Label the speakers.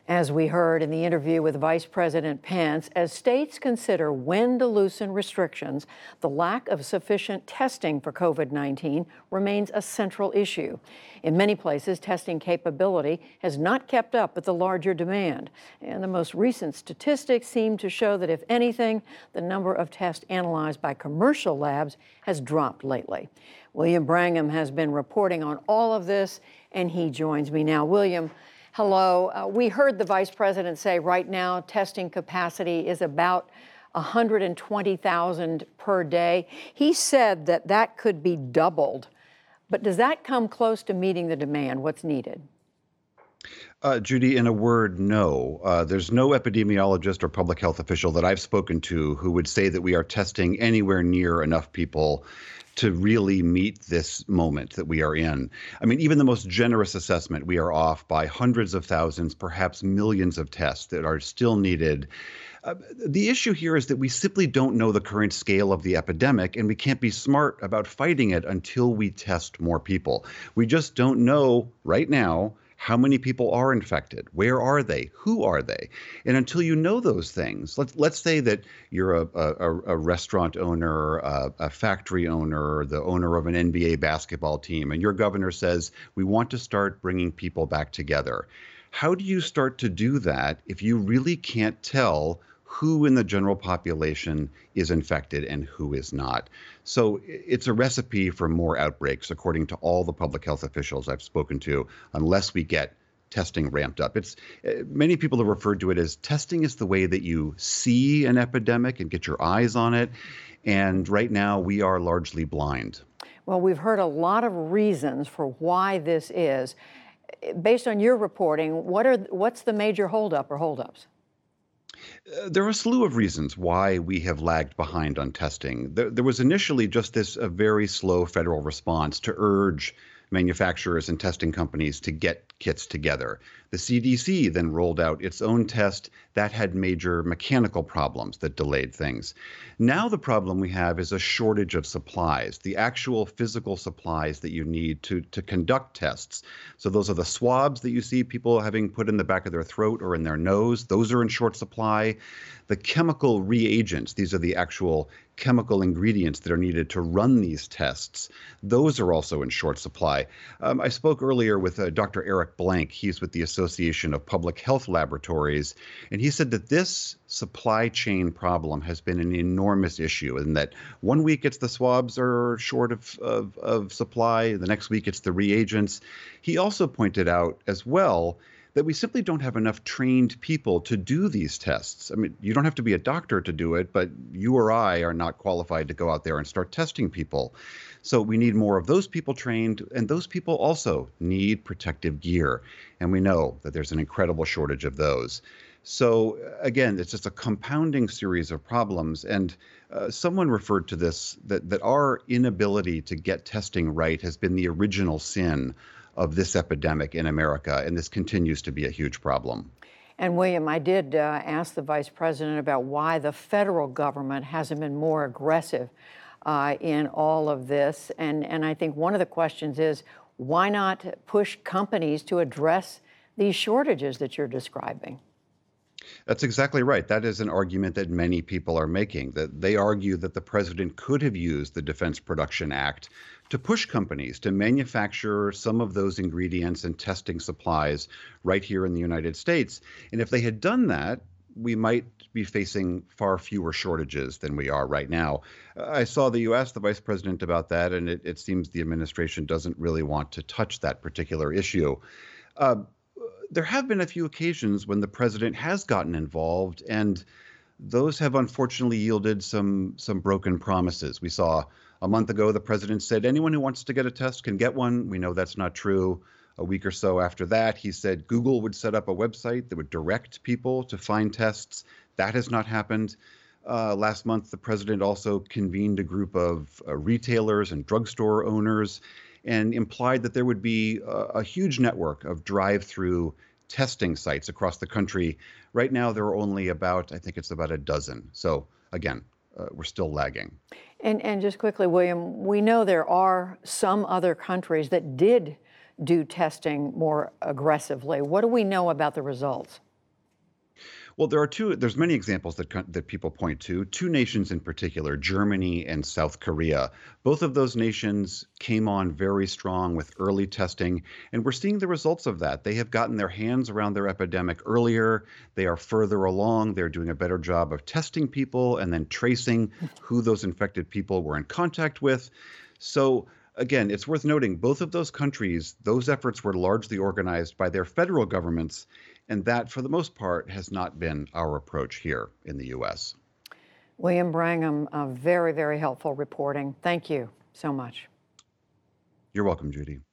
Speaker 1: As we heard in the interview with Vice President Pence, as states consider when to loosen restrictions, the lack of sufficient testing for COVID-19 remains a central issue. In many places, testing capability has not kept up with the larger demand. And the most recent statistics seem to show that, if anything, the number of tests analyzed by commercial labs has dropped lately. William Brangham has been reporting on all of this, and he joins me now. William, hello. We heard the Vice President say right now testing capacity is about 120,000 per day. He said that that could be doubled. But does that come close to meeting the demand? What's needed?
Speaker 2: Judy, in a word, no. There's no epidemiologist or public health official that I've spoken to who would say that we are testing anywhere near enough people to really meet this moment that we are in. I mean, even the most generous assessment, we are off by hundreds of thousands, perhaps millions of tests that are still needed. The issue here is that we simply don't know the current scale of the epidemic, and we can't be smart about fighting it until we test more people. We just don't know right now how many people are infected, where are they, who are they? And until you know those things, let's say that you're a restaurant owner, a factory owner, the owner of an NBA basketball team, and your governor says, we want to start bringing people back together. How do you start to do that if you really can't tell who in the general population is infected and who is not? So it's a recipe for more outbreaks, according to all the public health officials I've spoken to, unless we get testing ramped up. It's many people have referred to it as testing is the way that you see an epidemic and get your eyes on it. And right now we are largely blind.
Speaker 1: Well, we've heard a lot of reasons for why this is. Based on your reporting, what's the major holdup or holdups?
Speaker 2: There are a slew of reasons why we have lagged behind on testing. There was initially just a very slow federal response to urge manufacturers and testing companies to get kits together. The CDC then rolled out its own test that had major mechanical problems that delayed things. Now the problem we have is a shortage of supplies, the actual physical supplies that you need to conduct tests. So those are the swabs that you see people having put in the back of their throat or in their nose. Those are in short supply. The chemical reagents, these are the actual chemical ingredients that are needed to run these tests. Those are also in short supply. I spoke earlier with Dr. Eric Blank. He's with the Association of Public Health Laboratories, and he said that this supply chain problem has been an enormous issue, and that one week it's the swabs are short of supply, the next week it's the reagents. He also pointed out as well that we simply don't have enough trained people to do these tests. I mean, you don't have to be a doctor to do it, but you or I are not qualified to go out there and start testing people. So we need more of those people trained, and those people also need protective gear. And we know that there's an incredible shortage of those. So again, it's just a compounding series of problems. And someone referred to this, that our inability to get testing right has been the original sin of this epidemic in America, and this continues to be a huge problem.
Speaker 1: And William, I did ask the Vice President about why the federal government hasn't been more aggressive in all of this. And I think one of the questions is, why not push companies to address these shortages that you're describing?
Speaker 2: That's exactly right. That is an argument that many people are making, that they argue that the president could have used the Defense Production Act to push companies to manufacture some of those ingredients and testing supplies right here in the United States. And if they had done that, we might be facing far fewer shortages than we are right now. I saw that you asked the vice president about that, and it seems the administration doesn't really want to touch that particular issue. There have been a few occasions when the president has gotten involved, and those have unfortunately yielded some broken promises. We saw a month ago the president said anyone who wants to get a test can get one. We know that's not true. A week or so after that, he said Google would set up a website that would direct people to find tests. That has not happened. Last month, the president also convened a group of retailers and drugstore owners and implied that there would be a huge network of drive-through testing sites across the country. Right now, there are only about a dozen. So again, we're still lagging.
Speaker 1: And just quickly, William, we know there are some other countries that did do testing more aggressively. What do we know about the results?
Speaker 2: Well, there's many examples that people point to. Two nations in particular, Germany and South Korea. Both of those nations came on very strong with early testing, and we're seeing the results of that. They have gotten their hands around their epidemic earlier. They are further along. They're doing a better job of testing people and then tracing who those infected people were in contact with. So again, it's worth noting both of those countries, those efforts were largely organized by their federal governments, and that, for the most part, has not been our approach here in the U.S.
Speaker 1: William Brangham, very, very helpful reporting. Thank you so much.
Speaker 2: You're welcome, Judy.